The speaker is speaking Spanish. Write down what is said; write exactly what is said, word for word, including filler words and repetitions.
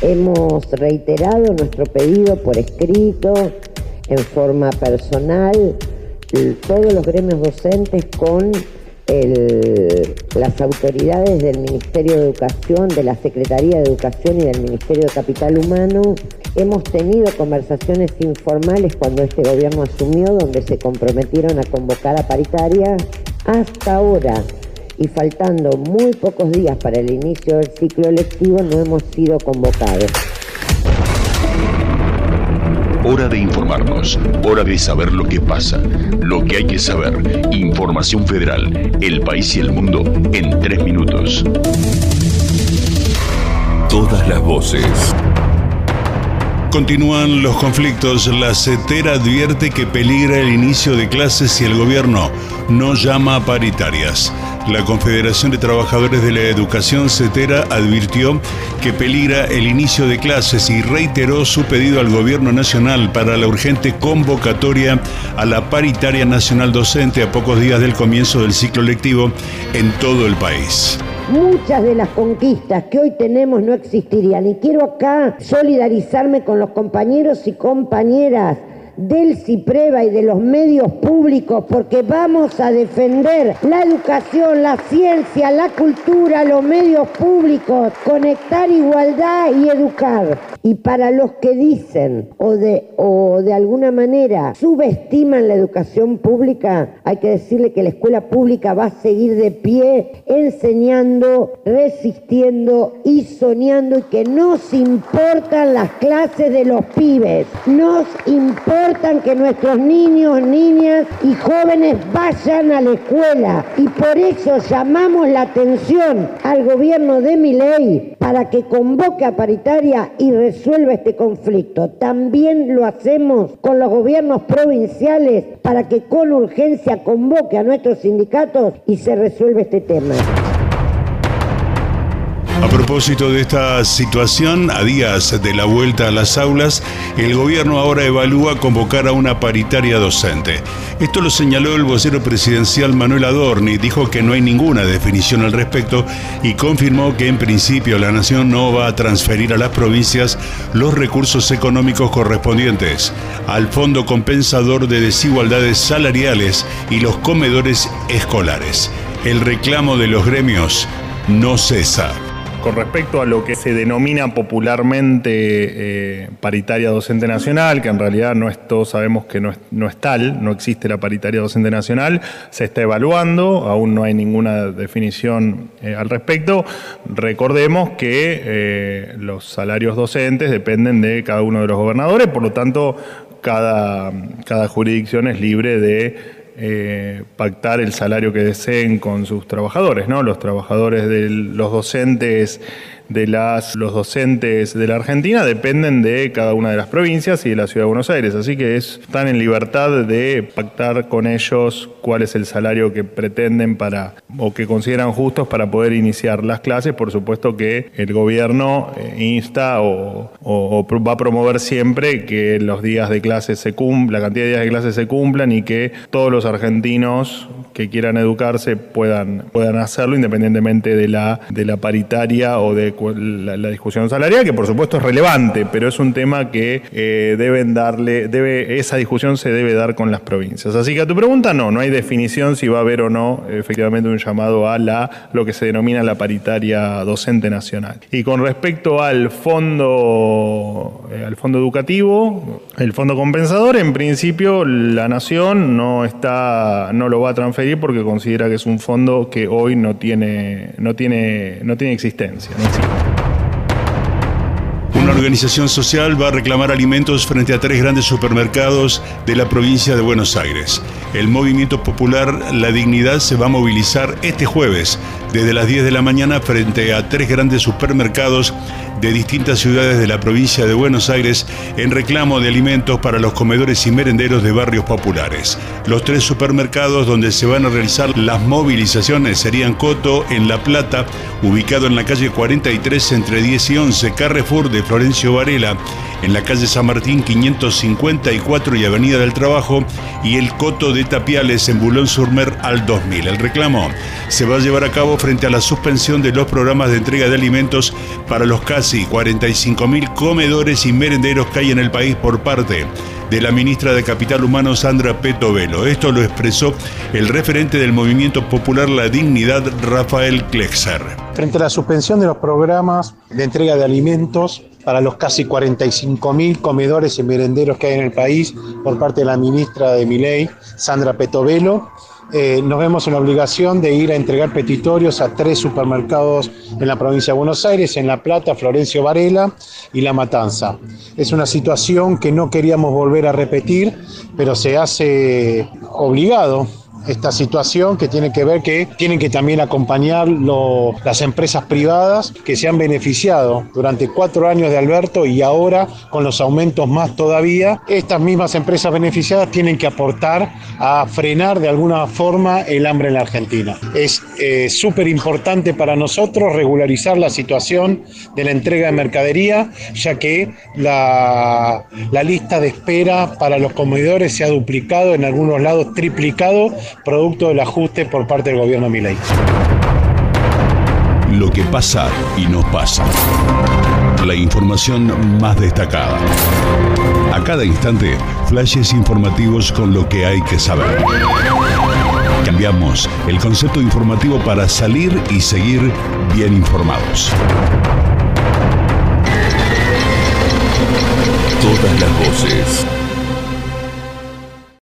Hemos reiterado nuestro pedido por escrito, en forma personal, todos los gremios docentes con el, las autoridades del Ministerio de Educación, de la Secretaría de Educación y del Ministerio de Capital Humano. Hemos tenido conversaciones informales cuando este gobierno asumió, donde se comprometieron a convocar a paritaria. Hasta ahora, y faltando muy pocos días para el inicio del ciclo lectivo, no hemos sido convocados. Hora de informarnos, hora de saber lo que pasa, lo que hay que saber. Información Federal, el país y el mundo en tres minutos. Todas las voces. Continúan los conflictos. La CETERA advierte que peligra el inicio de clases si el gobierno no llama a paritarias. La Confederación de Trabajadores de la Educación, CETERA, advirtió que peligra el inicio de clases y reiteró su pedido al Gobierno Nacional para la urgente convocatoria a la paritaria nacional docente a pocos días del comienzo del ciclo lectivo en todo el país. Muchas de las conquistas que hoy tenemos no existirían, y quiero acá solidarizarme con los compañeros y compañeras del CIPREVA y de los medios públicos, porque vamos a defender la educación, la ciencia, la cultura, los medios públicos, conectar igualdad y educar. Y para los que dicen o de, o de alguna manera subestiman la educación pública, hay que decirle que la escuela pública va a seguir de pie, enseñando, resistiendo y soñando, y que nos importan las clases de los pibes, nos importan que nuestros niños, niñas y jóvenes vayan a la escuela, y por eso llamamos la atención al gobierno de Milei para que convoque a paritaria y resuelva este conflicto. También lo hacemos con los gobiernos provinciales para que con urgencia convoque a nuestros sindicatos y se resuelva este tema. A propósito de esta situación, a días de la vuelta a las aulas, el gobierno ahora evalúa convocar a una paritaria docente. Esto lo señaló el vocero presidencial Manuel Adorni, dijo que no hay ninguna definición al respecto y confirmó que en principio la Nación no va a transferir a las provincias los recursos económicos correspondientes al Fondo Compensador de Desigualdades Salariales y los comedores escolares. El reclamo de los gremios no cesa. Con respecto a lo que se denomina popularmente eh, paritaria docente nacional, que en realidad no es, todos sabemos que no es, no es tal, no existe la paritaria docente nacional, se está evaluando, aún no hay ninguna definición eh, al respecto. Recordemos que eh, los salarios docentes dependen de cada uno de los gobernadores, por lo tanto cada, cada jurisdicción es libre de Eh, pactar el salario que deseen con sus trabajadores, ¿no? Los trabajadores de los docentes de las los docentes de la Argentina dependen de cada una de las provincias y de la Ciudad de Buenos Aires, así que es, están en libertad de pactar con ellos cuál es el salario que pretenden para o que consideran justos para poder iniciar las clases. Por supuesto que el gobierno eh, insta o, o, o va a promover siempre que los días de clase se cumplan, la cantidad de días de clase se cumplan y que todos los argentinos que quieran educarse puedan, puedan hacerlo independientemente de la, de la paritaria o de la, la discusión salarial, que por supuesto es relevante, pero es un tema que eh, deben darle, debe, esa discusión se debe dar con las provincias. Así que a tu pregunta, no, no hay definición si va a haber o no efectivamente un llamado a la, lo que se denomina la paritaria docente nacional. Y con respecto al fondo, eh, al fondo educativo, el fondo compensador, en principio la Nación no está, no lo va a transferir porque considera que es un fondo que hoy no tiene, no tiene, no tiene existencia. No existe. Una organización social va a reclamar alimentos frente a tres grandes supermercados de la provincia de Buenos Aires. El movimiento popular La Dignidad se va a movilizar este jueves desde las diez de la mañana frente a tres grandes supermercados de distintas ciudades de la provincia de Buenos Aires en reclamo de alimentos para los comedores y merenderos de barrios populares. Los tres supermercados donde se van a realizar las movilizaciones serían Coto en La Plata, ubicado en la calle cuarenta y tres entre diez y once, Carrefour de Florencio Varela en la calle San Martín quinientos cincuenta y cuatro y Avenida del Trabajo, y el Coto de Tapiales en Boulogne-sur-Mer al dos mil. El reclamo se va a llevar a cabo frente a la suspensión de los programas de entrega de alimentos para los casi cuarenta y cinco mil comedores y merenderos que hay en el país por parte de la ministra de Capital Humano, Sandra Petovelo. Esto lo expresó el referente del Movimiento Popular La Dignidad, Rafael Klexer. Frente a la suspensión de los programas de entrega de alimentos para los casi cuarenta y cinco mil comedores y merenderos que hay en el país por parte de la ministra de Milei, Sandra Petovelo, eh, nos vemos en la obligación de ir a entregar petitorios a tres supermercados en la provincia de Buenos Aires, en La Plata, Florencio Varela y La Matanza. Es una situación que no queríamos volver a repetir, pero se hace obligado. Esta situación que tiene que ver que tienen que también acompañar lo, las empresas privadas que se han beneficiado durante cuatro años de Alberto y ahora con los aumentos más todavía. Estas mismas empresas beneficiadas tienen que aportar a frenar de alguna forma el hambre en la Argentina. Es eh, súper importante para nosotros regularizar la situación de la entrega de mercadería, ya que la, la lista de espera para los comedores se ha duplicado, en algunos lados triplicado, producto del ajuste por parte del gobierno Milei. Lo que pasa y no pasa. La información más destacada. A cada instante, flashes informativos con lo que hay que saber. Cambiamos el concepto informativo para salir y seguir bien informados. Todas las voces.